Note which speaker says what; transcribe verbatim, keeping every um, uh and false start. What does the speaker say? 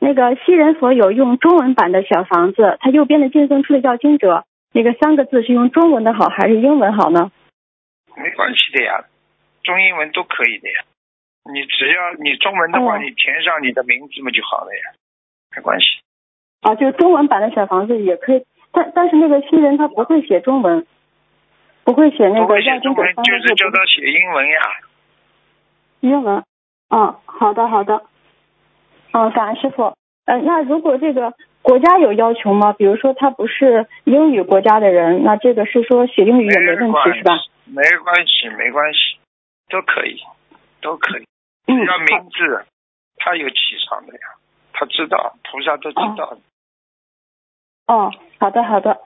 Speaker 1: 那个西人佛有用中文版的小房子，它右边的净增出的叫经者，那个三个字是用中文的好还是英文好呢？
Speaker 2: 没关系的呀，中英文都可以的呀。你只要你中文的话，
Speaker 1: 哦、
Speaker 2: 你填上你的名字嘛就好了呀，没关系。
Speaker 1: 啊，就是中文版的小房子也可以，但但是那个西人他不会写中文，不会写那
Speaker 2: 不
Speaker 1: 个
Speaker 2: 会写中文，
Speaker 1: 要经者三
Speaker 2: 就是
Speaker 1: 个字，
Speaker 2: 叫他写英文呀。
Speaker 1: 英文。嗯，好的好的。嗯，感恩师傅。呃，那如果这个国家有要求吗？比如说他不是英语国家的人，那这个是说写英语也没问题是吧？
Speaker 2: 没关系，没关系，都可以，都可以。只要名字，他有气场的呀，他知道，菩萨都知道。
Speaker 1: 哦，哦好的好的。